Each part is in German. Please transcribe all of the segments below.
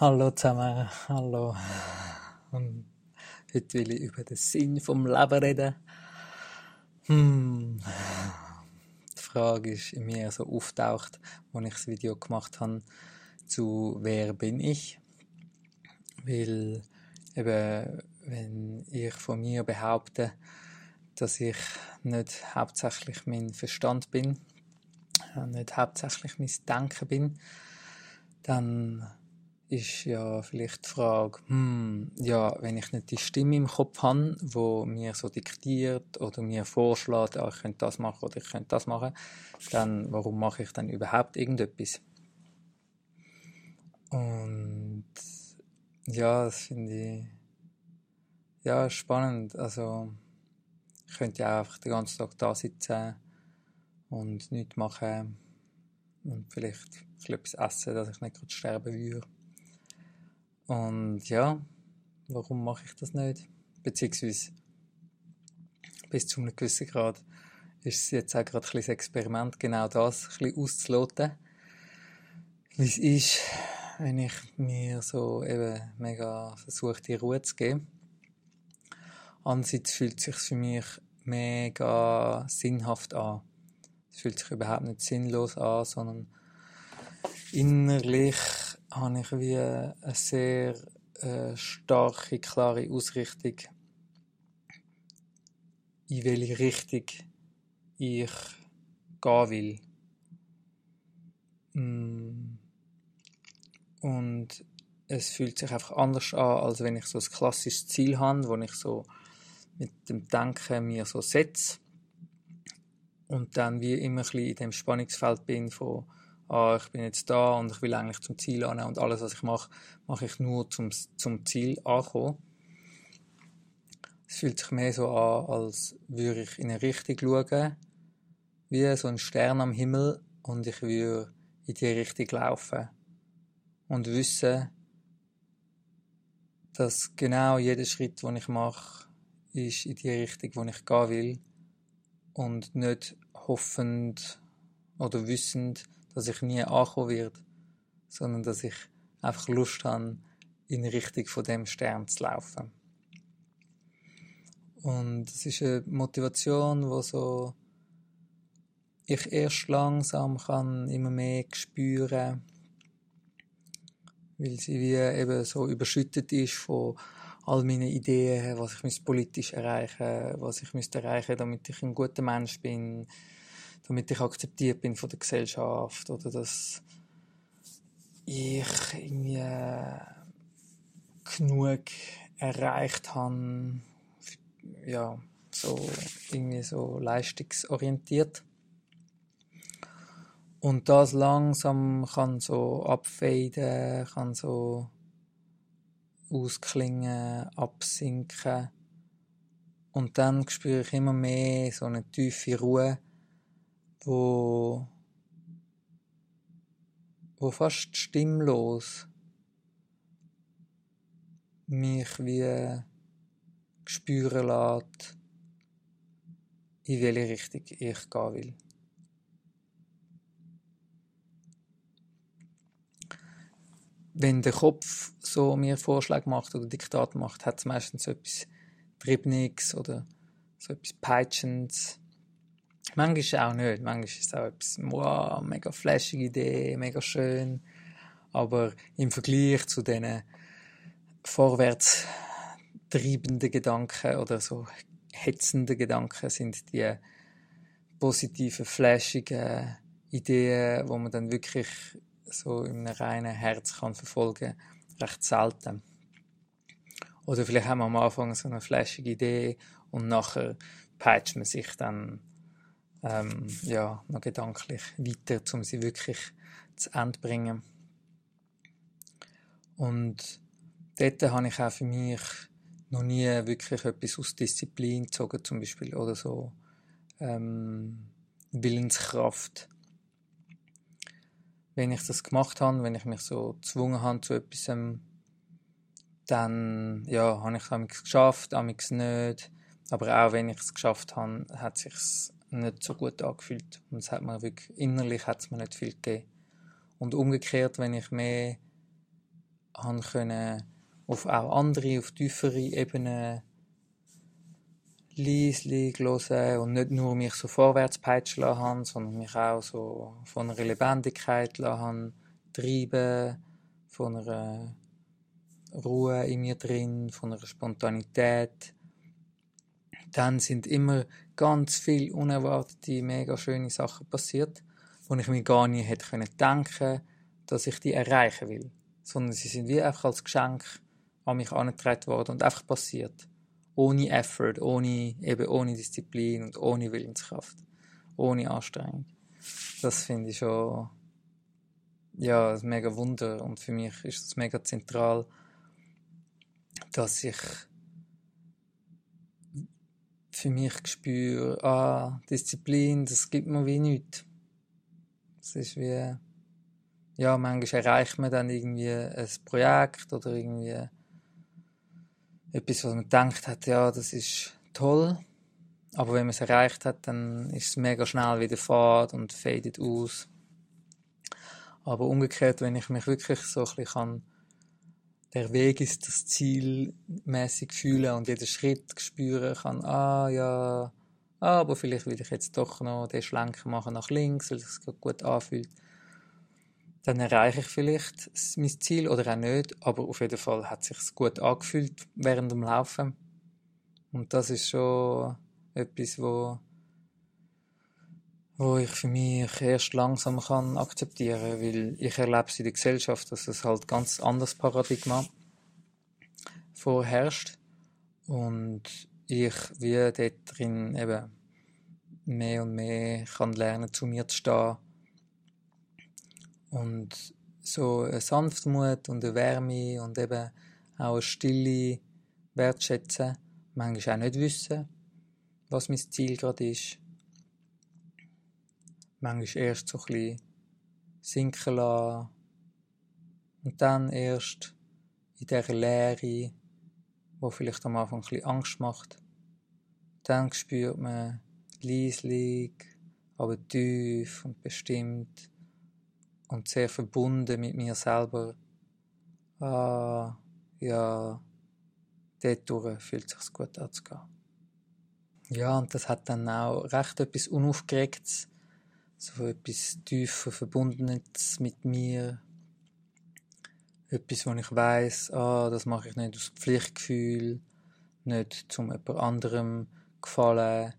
Hallo zusammen, hallo. Heute will ich über den Sinn vom Leben reden. Die Frage ist in mir so auftaucht, als ich das Video gemacht habe, zu wer bin ich? Weil eben, wenn ich von mir behaupte, dass ich nicht hauptsächlich mein Verstand bin, nicht hauptsächlich mein Denken bin, dann ist ja vielleicht die Frage, wenn ich nicht die Stimme im Kopf habe, die mir so diktiert oder mir vorschlägt, ich könnte das machen oder ich könnte das machen, dann warum mache ich dann überhaupt irgendetwas? Und ja, das finde ich spannend. Also ich könnte ja einfach den ganzen Tag da sitzen und nichts machen und vielleicht etwas essen, dass ich nicht gerade sterben würde. Und ja, warum mache ich das nicht? Beziehungsweise bis zu einem gewissen Grad ist es jetzt auch gerade ein bisschen das Experiment, genau das ein bisschen auszuloten. Wie es ist, wenn ich mir so eben mega versuche, die Ruhe zu geben. Andererseits fühlt es sich für mich mega sinnhaft an. Es fühlt sich überhaupt nicht sinnlos an, sondern innerlich habe ich wie eine sehr starke, klare Ausrichtung, in welche Richtung ich gehen will. Und es fühlt sich einfach anders an, als wenn ich so ein klassisches Ziel habe, wo ich so mit dem Denken mir so setze und dann wie immer ein bisschen in dem Spannungsfeld bin von ich bin jetzt da und ich will eigentlich zum Ziel annehmen und alles, was ich mache, mache ich nur zum Ziel ankommen. Es fühlt sich mehr so an, als würde ich in eine Richtung schauen, wie so ein Stern am Himmel, und ich würde in die Richtung laufen und wissen, dass genau jeder Schritt, den ich mache, ist in die Richtung, wo ich gehen will, und nicht hoffend oder wissend, dass ich nie ankommen werde, sondern dass ich einfach Lust habe, in Richtung von dem Stern zu laufen. Und es ist eine Motivation, wo so ich erst langsam kann immer mehr spüren, weil sie wie eben so überschüttet ist von all meinen Ideen, was ich politisch erreichen, was ich müsste erreichen, damit ich ein guter Mensch bin, damit ich akzeptiert bin von der Gesellschaft, oder dass ich irgendwie genug erreicht habe, ja, so irgendwie so leistungsorientiert. Und das langsam kann so abfaden, kann so ausklingen, absinken. Und dann spüre ich immer mehr so eine tiefe Ruhe, wo fast stimmlos mich wie spüren lässt, in welche Richtung ich gehen will. Wenn der Kopf so mir Vorschläge macht oder Diktat macht, hat es meistens so etwas Triebendes oder so etwas Peitschendes. Manchmal auch nicht. Manchmal ist es auch etwas, wow, mega flashige Idee, mega schön. Aber im Vergleich zu diesen vorwärts treibenden Gedanken oder so hetzenden Gedanken sind die positiven, flashigen Ideen, wo man dann wirklich so in einem reinen Herz kann verfolgen, recht selten. Oder vielleicht haben wir am Anfang so eine flashige Idee und nachher peitscht man sich dann noch gedanklich weiter, um sie wirklich zu Ende zu bringen. Und dort habe ich auch für mich noch nie wirklich etwas aus Disziplin gezogen, zum Beispiel, oder so Willenskraft. Wenn ich das gemacht habe, wenn ich mich so gezwungen habe zu etwas, dann habe ich es geschafft, amigs nicht. Aber auch wenn ich es geschafft habe, hat es sich nicht so gut angefühlt. Und es hat mir wirklich, innerlich hat es mir nicht viel gegeben. Und umgekehrt, wenn ich mehr habe können auf auch andere, auf tiefere Ebenen leislich hören und nicht nur mich so vorwärts peitschen lassen habe, sondern mich auch so von einer Lebendigkeit lassen treiben, von einer Ruhe in mir drin, von einer Spontanität. Dann sind immer ganz viele unerwartete, mega schöne Sachen passiert, wo ich mir gar nicht hätte denken können, dass ich die erreichen will. Sondern sie sind wie einfach als Geschenk an mich herangetragen worden und einfach passiert. Ohne Effort, ohne Disziplin und ohne Willenskraft. Ohne Anstrengung. Das finde ich schon ein mega Wunder. Und für mich ist es mega zentral, dass ich für mich spüre, Disziplin, das gibt mir wie nichts. Das ist wie, manchmal erreicht man dann irgendwie ein Projekt oder irgendwie etwas, was man gedacht hat, das ist toll. Aber wenn man es erreicht hat, dann ist es mega schnell wieder fad und fadet aus. Aber umgekehrt, wenn ich mich wirklich so ein bisschen der Weg ist das Ziel mäßig fühlen und jeden Schritt spüren kann, aber vielleicht will ich jetzt doch noch den Schlenker machen nach links, weil es sich gut anfühlt. Dann erreiche ich vielleicht mein Ziel oder auch nicht, aber auf jeden Fall hat es sich gut angefühlt während dem Laufen. Und das ist schon etwas, wo ich für mich erst langsam kann akzeptieren, weil ich erlebe es in der Gesellschaft, dass es halt ganz anderes Paradigma vorherrscht und ich wie dort drin eben mehr und mehr kann lernen, zu mir zu stehen und so eine Sanftmut und eine Wärme und eben auch eine Stille wertschätzen, manchmal auch nicht wissen, was mein Ziel gerade ist. Manchmal erst so ein bisschen sinken lassen und dann erst in dieser Leere, wo vielleicht am Anfang ein bisschen Angst macht, dann spürt man leislich, aber tief und bestimmt und sehr verbunden mit mir selber. Dort durch fühlt es sich gut anzugehen. Ja, und das hat dann auch recht etwas Unaufgeregtes, so etwas tiefer Verbundenes mit mir. Etwas, wo ich weiss, das mache ich nicht aus Pflichtgefühl, nicht zum jemand anderem gefallen,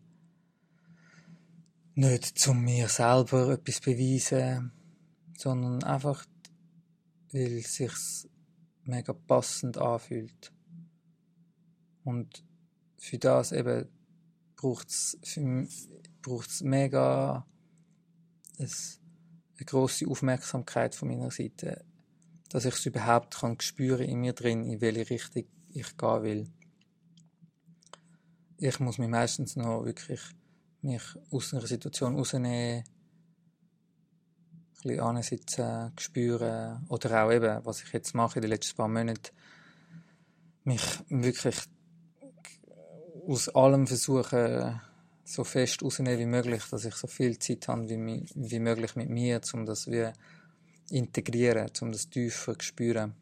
nicht zum mir selber etwas beweisen, sondern einfach, weil es sich mega passend anfühlt. Und für das eben braucht es mega eine grosse Aufmerksamkeit von meiner Seite, dass ich es überhaupt kann spüren in mir drin, in welche Richtung ich gehen will. Ich muss mich meistens noch wirklich mich aus einer Situation rausnehmen, ein bisschen ansitzen, spüren oder auch eben, was ich jetzt mache in den letzten paar Monaten, mich wirklich aus allem versuchen, so fest rausnehmen wie möglich, dass ich so viel Zeit habe wie möglich mit mir, um das wie integrieren, um das tiefer zu spüren.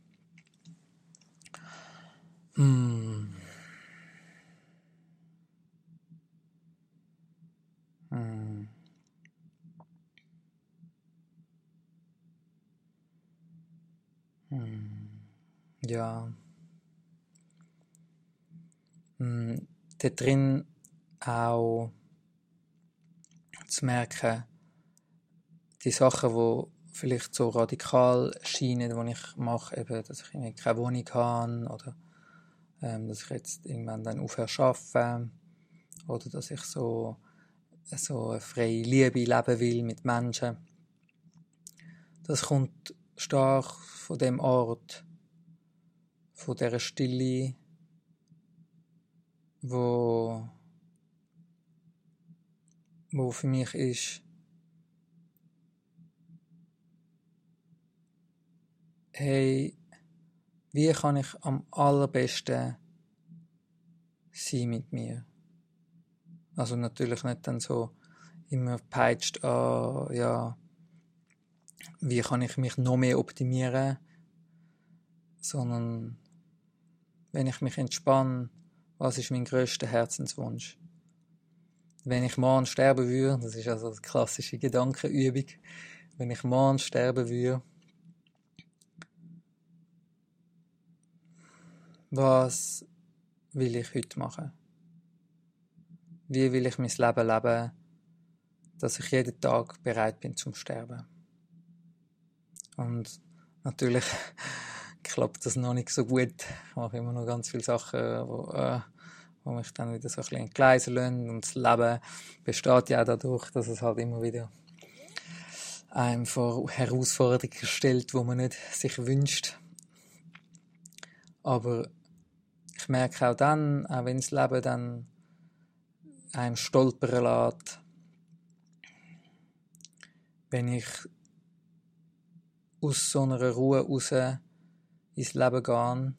Ja. Da drin auch zu merken, die Sachen, die vielleicht so radikal scheinen, die ich mache, eben, dass ich irgendwie keine Wohnung habe oder dass ich jetzt irgendwann dann aufhöre zu arbeiten oder dass ich so eine freie Liebe leben will mit Menschen. Das kommt stark von dem Ort, von dieser Stille, wo für mich ist, hey, wie kann ich am allerbesten sein mit mir? Also natürlich nicht dann so immer peitscht, wie kann ich mich noch mehr optimieren? sondern wenn ich mich entspanne, was ist mein grösster Herzenswunsch? Wenn ich morgen sterben würde, das ist also eine klassische Gedankenübung, wenn ich morgen sterben würde, was will ich heute machen? Wie will ich mein Leben leben, dass ich jeden Tag bereit bin zum Sterben? Und natürlich klappt das noch nicht so gut. Ich mache immer noch ganz viele Sachen, wo mich dann wieder so ein bisschen entgleisen lassen. Und das Leben besteht ja auch dadurch, dass es halt immer wieder einem vor Herausforderungen stellt, die man nicht sich wünscht. Aber ich merke auch dann, auch wenn das Leben dann einem stolpern lässt, wenn ich aus so einer Ruhe raus ins Leben gehe,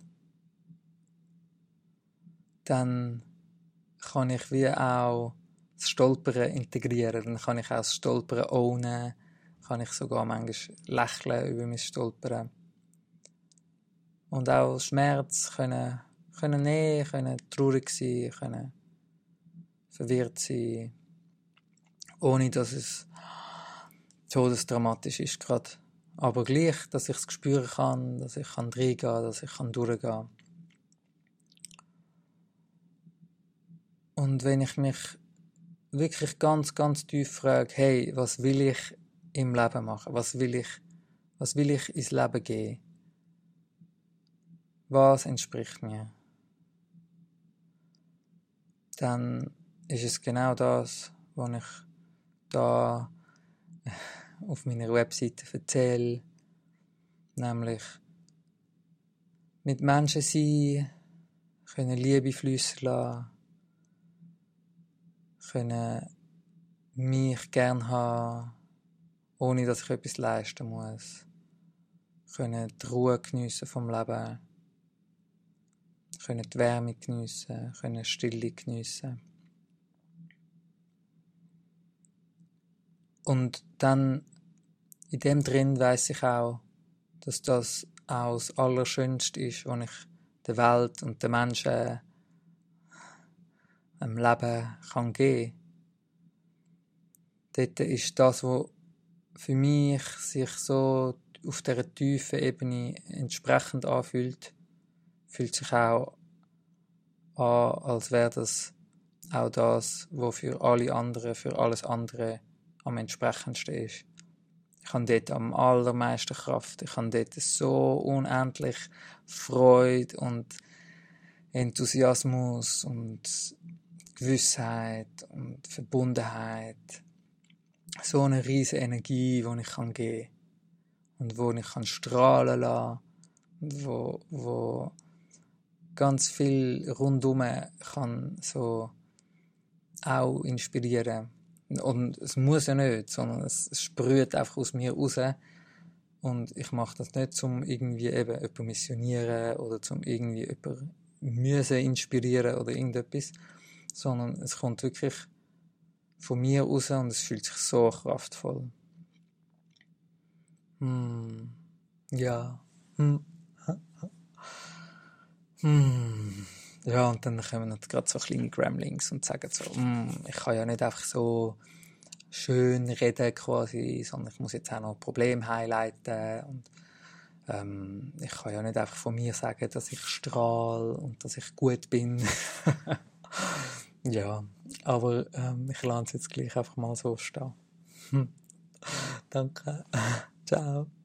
dann kann ich wie auch das Stolpern integrieren. Dann kann ich auch das Stolpern ownen, kann ich sogar manchmal lächeln über mein Stolpern. Und auch Schmerz können nehmen, können traurig sein, können verwirrt sein, ohne dass es todesdramatisch ist gerade. Aber gleich, dass ich es spüren kann, dass ich reingehen kann, dass ich durchgehen kann. Und wenn ich mich wirklich ganz, ganz tief frage, hey, was will ich im Leben machen? Was will ich ins Leben geben? Was entspricht mir? Dann ist es genau das, was ich da auf meiner Webseite erzähle, nämlich mit Menschen sein, können Liebe fliessen lassen, können mich gern haben, ohne dass ich etwas leisten muss, können die Ruhe geniessen vom Leben, können die Wärme geniessen, können Stille geniessen. Und dann in dem drin weiss ich auch, dass das auch das Allerschönste ist, was ich der Welt und den Menschen im Leben kann geben. Dort ist das, was für mich sich so auf dieser tiefen Ebene entsprechend anfühlt, fühlt sich auch an, als wäre das auch das, was für alle anderen, für alles andere am entsprechendsten ist. Ich habe dort am allermeisten Kraft. Ich habe dort so unendlich Freude und Enthusiasmus und Gewissheit und Verbundenheit. So eine riesige Energie, die ich geben kann und wo ich strahlen lassen kann, wo ganz viel rundum kann so auch inspirieren. Und es muss ja nicht, sondern es sprüht einfach aus mir raus. Und ich mache das nicht, um irgendwie eben jemanden missionieren oder um irgendwie jemanden müssen inspirieren oder irgendetwas, sondern es kommt wirklich von mir raus und es fühlt sich so kraftvoll. Ja. Ja, und dann kommen noch gerade so kleine Gremlings und sagen so, ich kann ja nicht einfach so schön reden quasi, sondern ich muss jetzt auch noch Probleme highlighten und ich kann ja nicht einfach von mir sagen, dass ich strahle und dass ich gut bin. Ja, aber ich lasse es jetzt gleich einfach mal so stehen. Danke. Ciao.